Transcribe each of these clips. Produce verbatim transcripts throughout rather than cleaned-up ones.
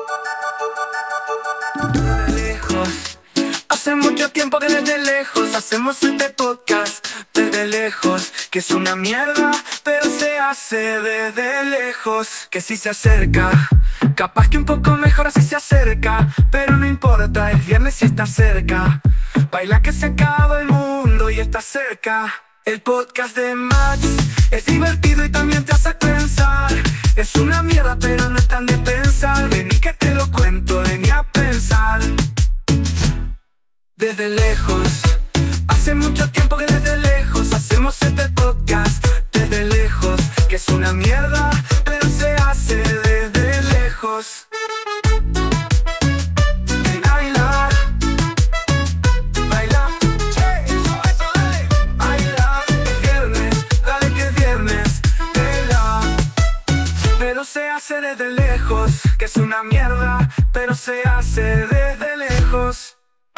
Desde lejos, hace mucho tiempo que desde lejos hacemos este podcast. Desde lejos, que es una mierda, pero se hace desde lejos. Que si se acerca, capaz que un poco mejor así se acerca, pero no importa, es viernes y está cerca. Baila que se acaba el mundo y está cerca. El podcast de Max es divertido y también te hace pensar. Es una mierda pero no es tan de pensar. Vení que te lo cuento, vení a pensar. Desde lejos, hace mucho tiempo que desde lejos hacemos este podcast. Desde lejos, que es una mierda pero se hace desde lejos. Se hace desde lejos, que es una mierda, pero se hace desde lejos.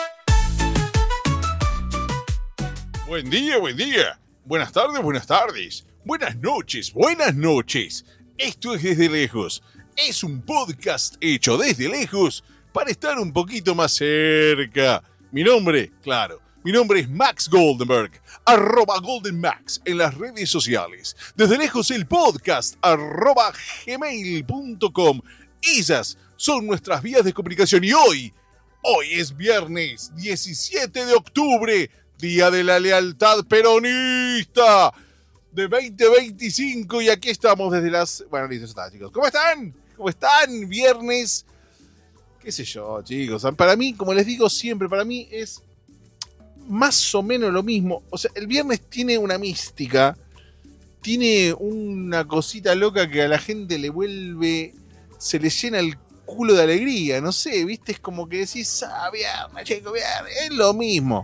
Buen día, buen día. Buenas tardes, buenas tardes. Buenas noches, buenas noches. Esto es Desde Lejos. Es un podcast hecho desde lejos para estar un poquito más cerca. Mi nombre, claro, mi nombre es Max Goldenberg, arroba GoldenMax en las redes sociales. Desde lejos el podcast, arroba gmail punto com. Esas son nuestras vías de comunicación. Y hoy, hoy es viernes diecisiete de octubre, Día de la Lealtad Peronista de veinte veinticinco. Y aquí estamos desde las... Bueno, listo, está, chicos. ¿Cómo están? ¿Cómo están? Viernes, qué sé yo, chicos. Para mí, como les digo siempre, para mí es... más o menos lo mismo. O sea, el viernes tiene una mística, tiene una cosita loca que a la gente le vuelve, se le llena el culo de alegría, no sé, viste, es como que decís, ah, viernes, chico, viernes, es lo mismo.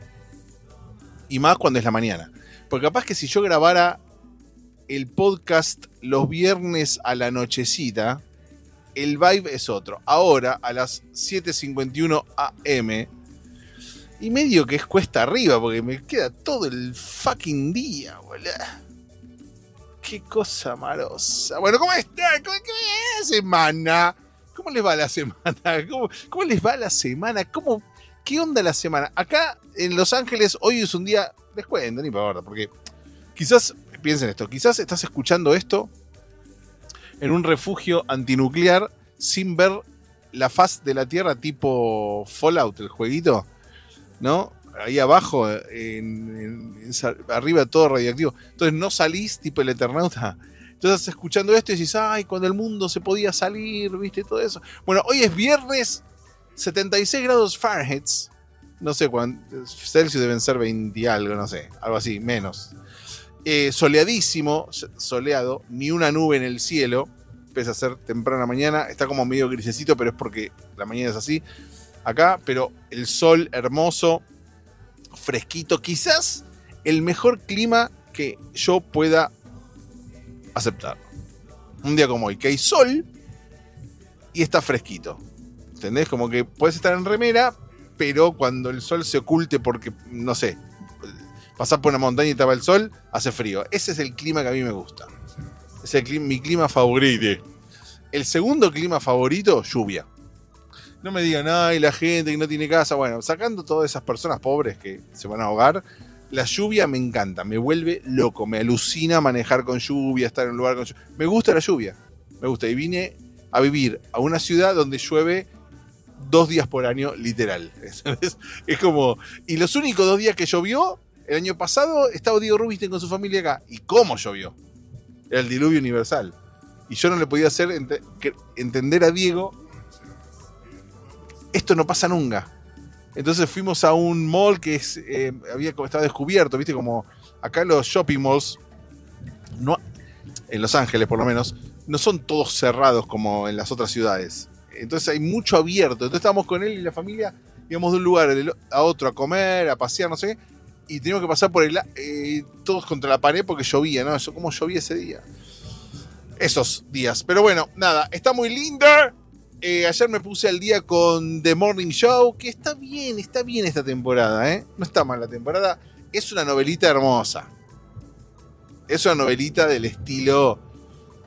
Y más cuando es la mañana. Porque capaz que si yo grabara el podcast los viernes a la nochecita, el vibe es otro. Ahora, a las siete cincuenta y uno a eme, y medio que es cuesta arriba, porque me queda todo el fucking día, boludo. Qué cosa marosa. Bueno, ¿cómo están? ¿Cómo, ¿Cómo es la semana? ¿Cómo les va la semana? ¿Cómo, cómo les va la semana? ¿Cómo, ¿Qué onda la semana? Acá en Los Ángeles hoy es un día... Les cuento, ni para porque quizás, piensen esto, quizás estás escuchando esto en un refugio antinuclear sin ver la faz de la Tierra tipo Fallout, el jueguito, ¿no? Ahí abajo, en, en, en, arriba todo radioactivo. Entonces no salís tipo el Eternauta. Entonces estás escuchando esto y decís, ay, cuando el mundo se podía salir, viste, todo eso. Bueno, hoy es viernes, setenta y seis grados Fahrenheit. No sé cuánto, Celsius deben ser veinte y algo, no sé, algo así, menos. Eh, soleadísimo, soleado, ni una nube en el cielo. Pese a ser temprana mañana, está como medio grisecito, pero es porque la mañana es así. Acá, pero el sol hermoso, fresquito, quizás el mejor clima que yo pueda aceptar. Un día como hoy, que hay sol y está fresquito. ¿Entendés? Como que puedes estar en remera, pero cuando el sol se oculte porque, no sé, pasás por una montaña y estaba el sol, hace frío. Ese es el clima que a mí me gusta. Ese es el clima, mi clima favorito. El segundo clima favorito, lluvia. No me digan, ay, la gente que no tiene casa. Bueno, sacando todas esas personas pobres que se van a ahogar, la lluvia me encanta, me vuelve loco, me alucina manejar con lluvia, estar en un lugar con lluvia. Me gusta la lluvia, me gusta. Y vine a vivir a una ciudad donde llueve dos días por año, literal. Es, es como... Y los únicos dos días que llovió, el año pasado, estaba Diego Rubinstein con su familia acá. ¿Y cómo llovió? Era el diluvio universal. Y yo no le podía hacer ent- entender a Diego... Esto no pasa nunca. Entonces fuimos a un mall que es, eh, había estaba descubierto, viste, como acá los shopping malls, no, en Los Ángeles por lo menos, no son todos cerrados como en las otras ciudades. Entonces hay mucho abierto. Entonces estábamos con él y la familia, íbamos de un lugar a otro a comer, a pasear, no sé qué, y teníamos que pasar por el eh, todos contra la pared porque llovía, ¿no? Eso, ¿cómo llovía ese día? Esos días. Pero bueno, nada, está muy linda. Eh, ayer me puse al día con The Morning Show, que está bien, está bien esta temporada, ¿eh? No está mal la temporada. Es una novelita hermosa. Es una novelita del estilo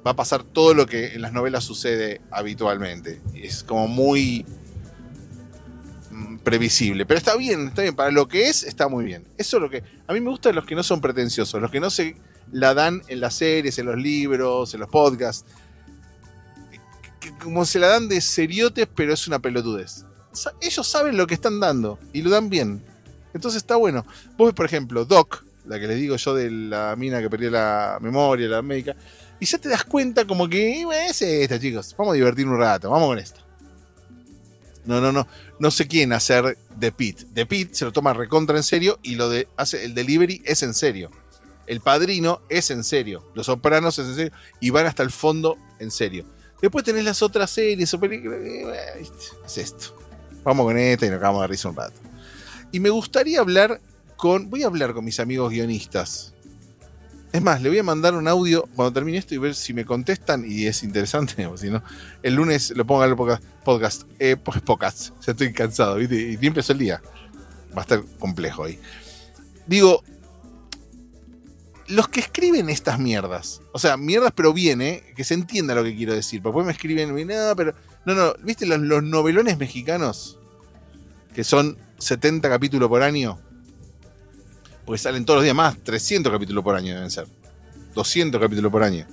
va a pasar todo lo que en las novelas sucede habitualmente. Es como muy previsible, pero está bien, está bien, para lo que es, está muy bien. Eso es lo que a mí me gusta, de los que no son pretenciosos, los que no se la dan en las series, en los libros, en los podcasts, que como se la dan de seriotes, pero es una pelotudez. Ellos saben lo que están dando y lo dan bien, entonces está bueno. Vos ves, por ejemplo, Doc, la que les digo yo de la mina que perdió la memoria, la médica, y ya te das cuenta como que es esta, chicos, vamos a divertir un rato, vamos con esto. No, no, no. No sé quién hacer de Pete. De Pete se lo toma recontra en serio y lo de hace el delivery es en serio. El Padrino es en serio. Los Sopranos es en serio. Y van hasta el fondo en serio. Después tenés las otras series o películas. Es esto. Vamos con esta y nos acabamos de risa un rato. Y me gustaría hablar con... Voy a hablar con mis amigos guionistas. Es más, le voy a mandar un audio cuando termine esto y ver si me contestan y es interesante, o si no, el lunes lo pongo al podcast. Eh, pues podcast, ya estoy cansado, ¿viste? Y bien empezó el día. Va a estar complejo ahí. Digo, los que escriben estas mierdas, o sea, mierdas pero bien, ¿eh? Que se entienda lo que quiero decir. Porque después me escriben, no, pero... No, no, ¿viste los, los novelones mexicanos? Que son setenta capítulos por año. Porque salen todos los días más, trescientos capítulos por año deben ser. doscientos capítulos por año.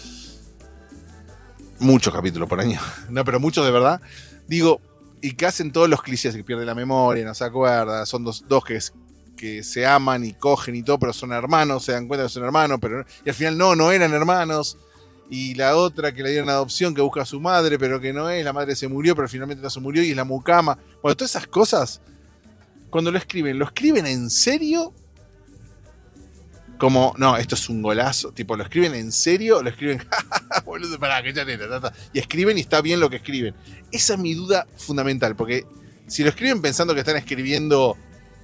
Muchos capítulos por año. No, pero muchos de verdad. Digo, y que hacen todos los clichés, que pierde la memoria, no se acuerda. Son dos, dos que, que se aman y cogen y todo, pero son hermanos, se dan cuenta que son hermanos, pero y al final no, no eran hermanos. Y la otra que le dieron adopción, que busca a su madre, pero que no es, la madre se murió, pero finalmente no se murió y es la mucama. Bueno, todas esas cosas, cuando lo escriben, ¿lo escriben en serio? Como, no, esto es un golazo. Tipo, ¿lo escriben en serio o lo escriben? Boludo, pará, que ya neta. Y escriben y está bien lo que escriben. Esa es mi duda fundamental. Porque si lo escriben pensando que están escribiendo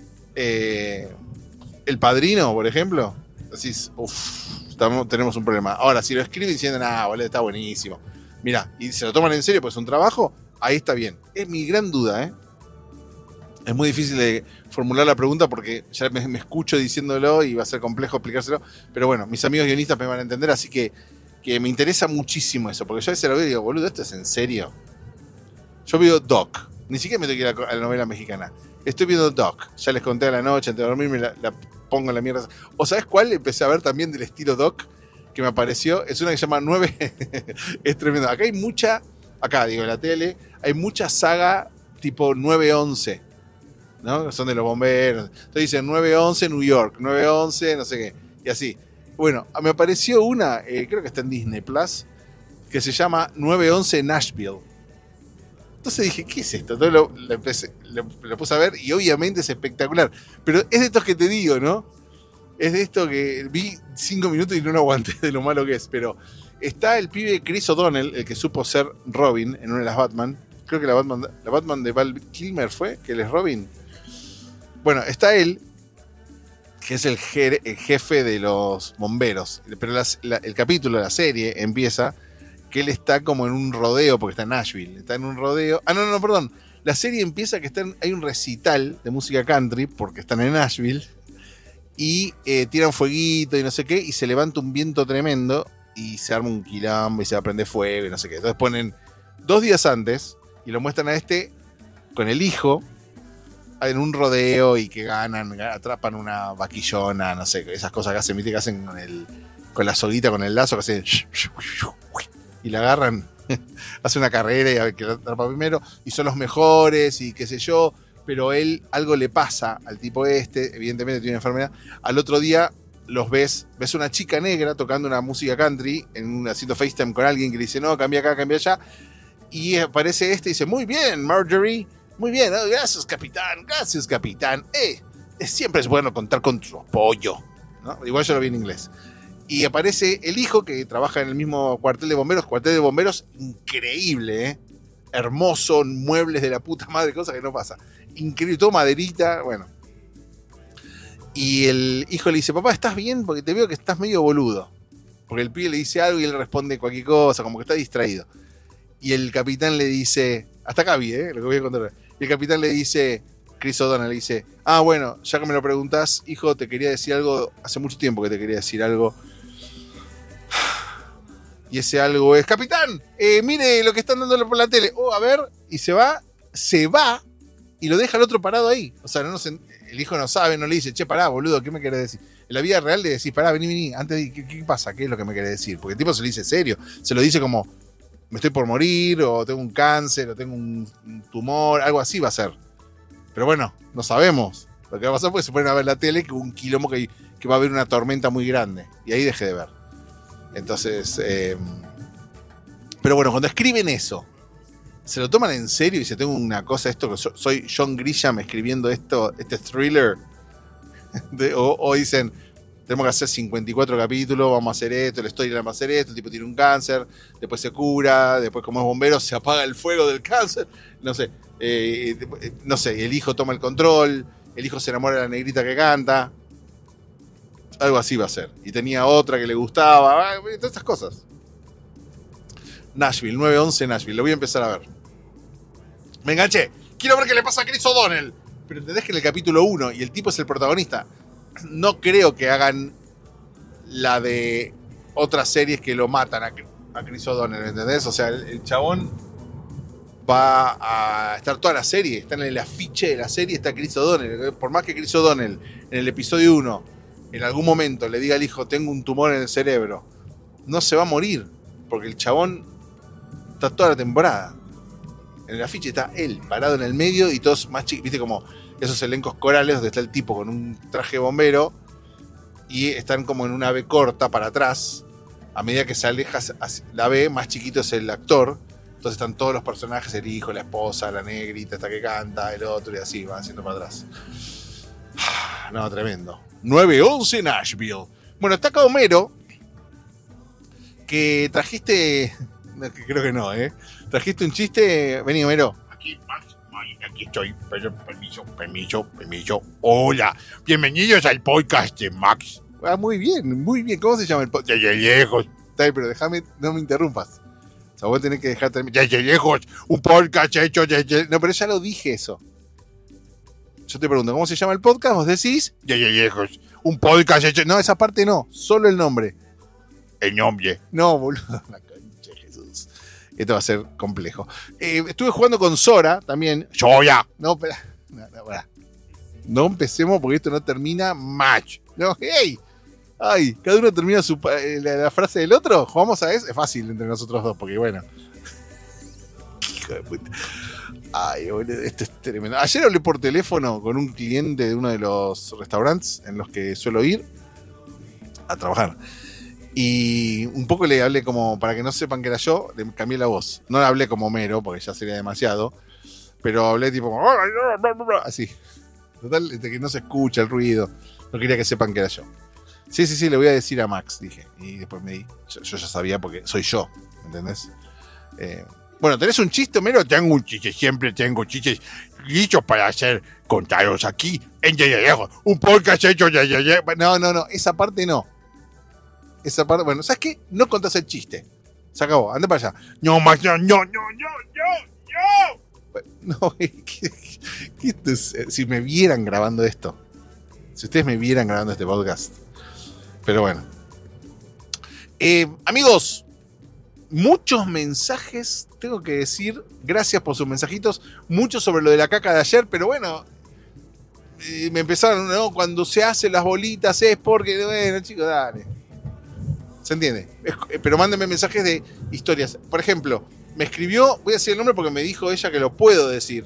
eh, El Padrino, por ejemplo, decís, uff, tenemos un problema. Ahora, si lo escriben diciendo, ah, boludo, está buenísimo. Mirá, y se lo toman en serio porque es un trabajo, ahí está bien. Es mi gran duda, ¿eh? Es muy difícil de formular la pregunta porque ya me, me escucho diciéndolo y va a ser complejo explicárselo. Pero bueno, mis amigos guionistas me van a entender, así que, que me interesa muchísimo eso. Porque yo a veces lo veo y digo, boludo, ¿esto es en serio? Yo veo Doc. Ni siquiera me tengo que ir a la novela mexicana. Estoy viendo Doc. Ya les conté a la noche, antes de dormirme, la, la pongo en la mierda. ¿O sabes cuál? Empecé a ver también del estilo Doc que me apareció. Es una que se llama nueve. Es tremendo. Acá hay mucha, acá digo en la tele, hay mucha saga tipo nueve once. ¿No? Son de los bomberos. Entonces dicen nueve once New York, nueve once no sé qué, y así. Bueno, me apareció una, eh, creo que está en Disney Plus, que se llama nueve once Nashville. Entonces dije, ¿qué es esto? Entonces lo, lo, empecé, lo, lo puse a ver y obviamente es espectacular. Pero es de estos que te digo, ¿no? Es de esto que vi cinco minutos y no lo aguanté de lo malo que es. Pero está el pibe Chris O'Donnell, el que supo ser Robin en una de las Batman. Creo que la Batman, la Batman de Val Kilmer fue, que él es Robin. Bueno, está él, que es el, je- el jefe de los bomberos. Pero las, la, el capítulo de la serie empieza que él está como en un rodeo, porque está en Nashville. Está en un rodeo. Ah, no, no, perdón. La serie empieza que está en, hay un recital de música country, porque están en Nashville. Y eh, tiran fueguito y no sé qué. Y se levanta un viento tremendo. Y se arma un quilombo y se va a prender fuego y no sé qué. Entonces ponen dos días antes y lo muestran a este con el hijo en un rodeo y que ganan, atrapan una vaquillona, no sé, esas cosas que hacen, ¿viste? Que hacen con, el, con la soguita, con el lazo, que hacen y la agarran, hace una carrera y a ver que la atrapa primero, y son los mejores y qué sé yo, pero él, algo le pasa al tipo este, evidentemente tiene una enfermedad. Al otro día los ves, ves una chica negra tocando una música country, en un, haciendo FaceTime con alguien que le dice, no, cambia acá, cambia allá, y aparece este y dice, muy bien, Marjorie, muy bien, oh, gracias capitán, gracias capitán. Eh, siempre es bueno contar con tu apoyo, ¿no? Igual yo lo vi en inglés. Y aparece el hijo que trabaja en el mismo cuartel de bomberos, cuartel de bomberos increíble, ¿eh? Hermoso, muebles de la puta madre, cosa que no pasa. Increíble, todo maderita, bueno. Y el hijo le dice, papá, ¿estás bien? Porque te veo que estás medio boludo. Porque el pibe le dice algo y él responde cualquier cosa, como que está distraído. Y el capitán le dice, hasta acá vi, ¿eh? Lo que voy a contar. Y el capitán le dice, Chris O'Donnell le dice, ah, bueno, ya que me lo preguntás, hijo, te quería decir algo, hace mucho tiempo que te quería decir algo. Y ese algo es, capitán, eh, mire lo que están dándole por la tele. Oh, a ver, y se va, se va y lo deja el otro parado ahí. O sea, no se, el hijo no sabe, no le dice, che, pará, boludo, ¿qué me querés decir? En la vida real le decís, pará, vení, vení, antes de, ¿qué, ¿qué pasa? ¿Qué es lo que me querés decir? Porque el tipo se lo dice serio, se lo dice como, me estoy por morir, o tengo un cáncer, o tengo un, un tumor, algo así va a ser. Pero bueno, no sabemos lo que va a pasar porque se ponen a ver la tele, que un quilombo que, que va a haber una tormenta muy grande. Y ahí dejé de ver. Entonces, eh, pero bueno, cuando escriben eso, se lo toman en serio y se tengo una cosa, esto que so, soy John Grisham escribiendo esto, este thriller, de, o, o dicen, tenemos que hacer cincuenta y cuatro capítulos, vamos a hacer esto, la historia va a hacer esto, el tipo tiene un cáncer, después se cura, después como es bombero se apaga el fuego del cáncer, no sé, eh, no sé, el hijo toma el control, el hijo se enamora de la negrita que canta, algo así va a ser. Y tenía otra que le gustaba, todas estas cosas. Nashville, nueve once Nashville, lo voy a empezar a ver. Me enganché, quiero ver qué le pasa a Chris O'Donnell. Pero entendés que en el capítulo uno, y el tipo es el protagonista, no creo que hagan la de otras series que lo matan a, a Chris O'Donnell, ¿entendés? O sea, el, el chabón va a estar toda la serie, está en el afiche de la serie, está Chris O'Donnell. Por más que Chris O'Donnell en el episodio uno en algún momento le diga al hijo, tengo un tumor en el cerebro, no se va a morir, porque el chabón está toda la temporada. En el afiche está él, parado en el medio, y todos más chicos, viste como esos elencos corales donde está el tipo con un traje de bombero, y están como en una B corta para atrás. A medida que se aleja la B, más chiquito es el actor. Entonces están todos los personajes, el hijo, la esposa, la negrita, esta que canta, el otro, y así, van haciendo para atrás. No, tremendo. nueve once Nashville. Bueno, está acá Homero, que trajiste... Creo que no, ¿eh? Trajiste un chiste... Vení, Homero. Aquí, Max, aquí estoy. Pero, permiso, permiso, permiso. Hola, bienvenidos al podcast de Max. Ah, muy bien, muy bien. ¿Cómo se llama el podcast? Desde lejos. Está bien, pero déjame, no me interrumpas. O sea, vos tenés que dejar terminar. Desde lejos, un podcast hecho desde... No, pero ya lo dije eso. Yo te pregunto, ¿cómo se llama el podcast? Vos decís... Desde lejos, un podcast hecho... No, esa parte no, solo el nombre. El nombre. No, boludo, la concha de Jesús. Esto va a ser complejo. Eh, estuve jugando con Sora también. Soya. No, espera. No, no, no, no empecemos porque esto no termina match. No, hey. Ay, cada uno termina su, eh, la, la frase del otro. ¿Jugamos a eso? Es fácil entre nosotros dos, porque bueno. Hijo de puta. Ay, boludo, esto es tremendo. Ayer hablé por teléfono con un cliente de uno de los restaurantes en los que suelo ir a trabajar. Y un poco le hablé como, para que no sepan que era yo, le cambié la voz. No le hablé como Homero, porque ya sería demasiado. Pero hablé tipo, así. Total, de que no se escucha el ruido. No quería que sepan que era yo. Sí, sí, sí, le voy a decir a Max, dije. Y después me di. Yo, yo ya sabía porque soy yo, ¿entendés? Eh... Bueno, ¿tenés un chiste, Homero? Tengo un chiste, siempre tengo chistes listos para hacer contados aquí en Yeyeyejos. Un podcast hecho de Yeyeyejos. No, no, no, esa parte no. Esa parte, bueno, ¿sabes qué? No contás el chiste. Se acabó, anda para allá. No, más, no, no, no, no, no. No, ¿qué, qué esto es? Si me vieran grabando esto. Si ustedes me vieran grabando este podcast. Pero bueno. Eh, amigos, muchos mensajes, tengo que decir, gracias por sus mensajitos, muchos sobre lo de la caca de ayer, pero bueno, eh, me empezaron, ¿no? Cuando se hacen las bolitas es porque, bueno, chicos, dale. ¿Se entiende? Es, pero mándenme mensajes de historias. Por ejemplo, me escribió, voy a decir el nombre porque me dijo ella que lo puedo decir.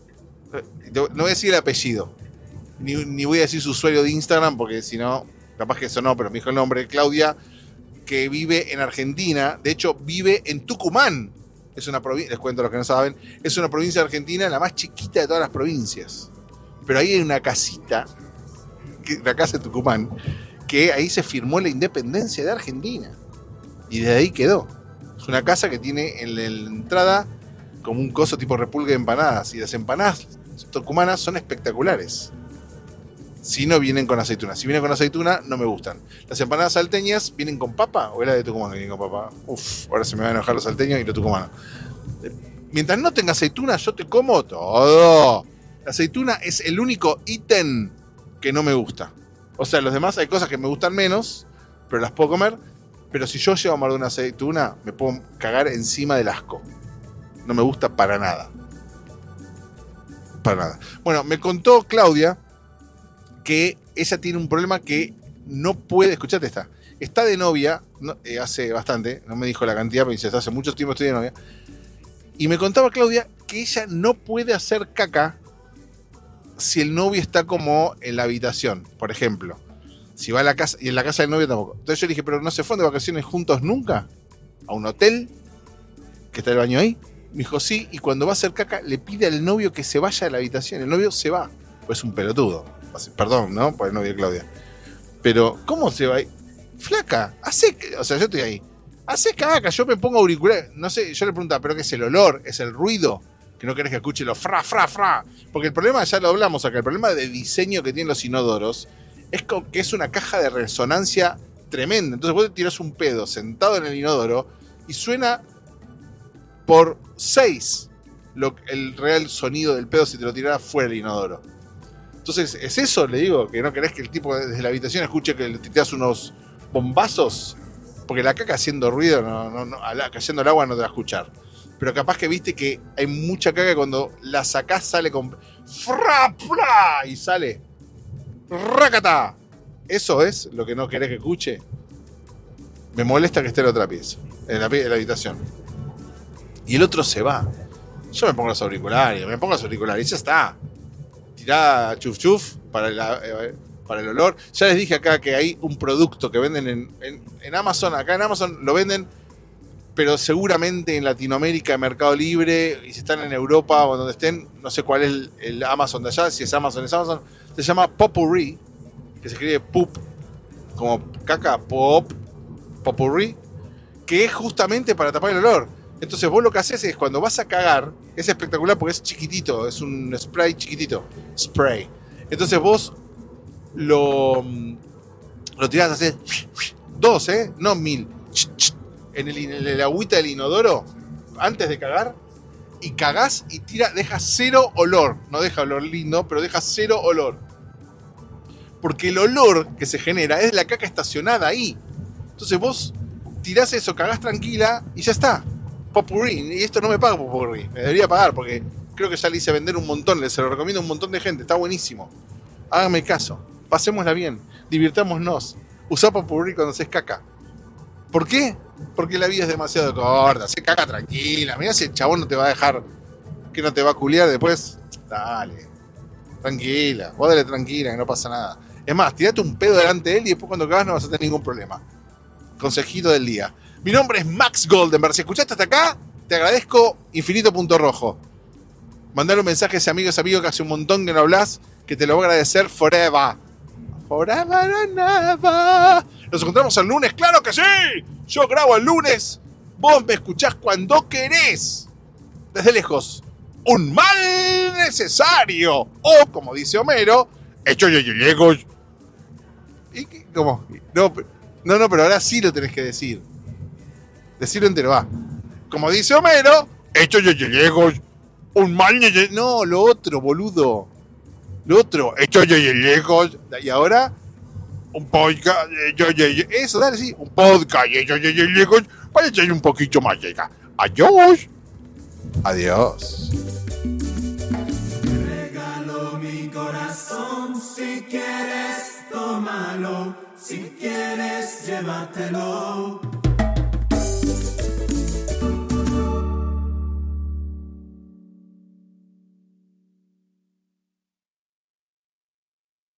No voy a decir el apellido, ni, ni voy a decir su usuario de Instagram porque si no, capaz que eso no, pero me dijo el nombre, Claudia, que vive en Argentina, de hecho vive en Tucumán, es una provincia, les cuento a los que no saben, es una provincia de Argentina, la más chiquita de todas las provincias, pero ahí hay una casita, la casa de Tucumán, que ahí se firmó la independencia de Argentina, y desde ahí quedó. Es una casa que tiene en la entrada como un coso tipo repulgue de empanadas, y las empanadas tucumanas son espectaculares. Si no vienen con aceituna. Si vienen con aceituna, no me gustan. Las empanadas salteñas vienen con papa o es la de Tucumán que viene con papa. Uf, ahora se me van a enojar los salteños y los tucumanos. Mientras no tenga aceituna, yo te como todo. La aceituna es el único ítem que no me gusta. O sea, los demás hay cosas que me gustan menos, pero las puedo comer. Pero si yo llevo a morder una aceituna, me puedo cagar encima del asco. No me gusta para nada. Para nada. Bueno, me contó Claudia que ella tiene un problema que no puede... Escuchate esta. Está de novia, no, eh, hace bastante, no me dijo la cantidad, pero dice, hace mucho tiempo estoy de novia. Y me contaba Claudia que ella no puede hacer caca si el novio está como en la habitación, por ejemplo. Si va a la casa, y en la casa del novio tampoco. Entonces yo le dije, pero ¿no se fueron de vacaciones juntos nunca? ¿A un hotel? ¿Que está el baño ahí? Me dijo, sí, y cuando va a hacer caca, le pide al novio que se vaya de la habitación. El novio se va. Pues es un pelotudo. Perdón, ¿no? Por el novio de Claudia. Pero, ¿cómo se va ahí? Flaca, hace, o sea, yo estoy ahí. Hace caca, yo me pongo auricular. No sé, yo le preguntaba, ¿pero qué es el olor? ¿Es el ruido? Que no querés que escuche los fra, fra, fra. Porque el problema, ya lo hablamos acá, el problema de diseño que tienen los inodoros es que es una caja de resonancia tremenda. Entonces vos te tirás un pedo sentado en el inodoro y suena por seis lo, el real sonido del pedo si te lo tirara fuera del inodoro. Entonces, ¿es eso? Le digo, que no querés que el tipo desde la habitación escuche que le tiras unos bombazos, porque la caca haciendo ruido, no, no, no, cayendo el agua no te va a escuchar. Pero capaz que viste que hay mucha caca cuando la sacás sale con fra, fra, y sale rácata. Eso es lo que no querés que escuche. Me molesta que esté en la otra pieza, en la, en la habitación. Y el otro se va. Yo me pongo los auriculares, me pongo los auriculares y ya está. Tirá chuf chuf para el, eh, para el olor. Ya les dije acá que hay un producto que venden en, en, en Amazon. Acá en Amazon lo venden, pero seguramente en Latinoamérica, en Mercado Libre, y si están en Europa o donde estén, no sé cuál es el, el Amazon de allá. Si es Amazon, es Amazon. Se llama Popurrí, que se escribe poop, como caca, pop, Popurrí, que es justamente para tapar el olor. Entonces vos lo que haces es, cuando vas a cagar, es espectacular porque es chiquitito, es un spray chiquitito, spray. Entonces vos lo, lo tirás así, dos, ¿eh? No mil, en el, en el agüita del inodoro, antes de cagar, y cagás y tira, deja cero olor. No deja olor lindo, pero deja cero olor. Porque el olor que se genera es la caca estacionada ahí. Entonces vos tirás eso, cagás tranquila y ya está. Popurrí, y esto no me paga Popurrí, me debería pagar porque creo que ya le hice vender un montón, se lo recomiendo a un montón de gente, está buenísimo. Háganme caso, pasémosla bien, divirtámonos, usá Popurrí cuando haces caca. ¿Por qué? Porque la vida es demasiado corta, hace caca tranquila, mirá si el chabón no te va a dejar, que no te va a culiar después, dale, tranquila, vos dale tranquila, que no pasa nada. Es más, tirate un pedo delante de él y después cuando cagas no vas a tener ningún problema. Consejito del día. Mi nombre es Max Goldenberg. Si escuchaste hasta acá, te agradezco infinito punto rojo. Mandar un mensaje a ese amigo, ese amigo que hace un montón que no hablas, que te lo voy a agradecer forever. Forever and ever. Nos encontramos el lunes, claro que sí. Yo grabo el lunes. Vos me escuchás cuando querés. Desde lejos. Un mal necesario. O, como dice Homero, hecho yo llego. ¿Y qué? ¿Cómo? No, no, no, pero ahora sí lo tenés que decir. Decirlo entero, va. Como dice Homero, hecho yo llego. Un mal necesario. No, lo otro, boludo. Lo otro, hecho yo llego. Y ahora, un podcast. Yo, yo, yo. Eso, dale, sí. Un podcast. Yo, yo, yo llego. Para echar un poquito más llega. Adiós. Adiós. Regalo mi corazón, si quieres, tómalo. Si quieres, llévatelo.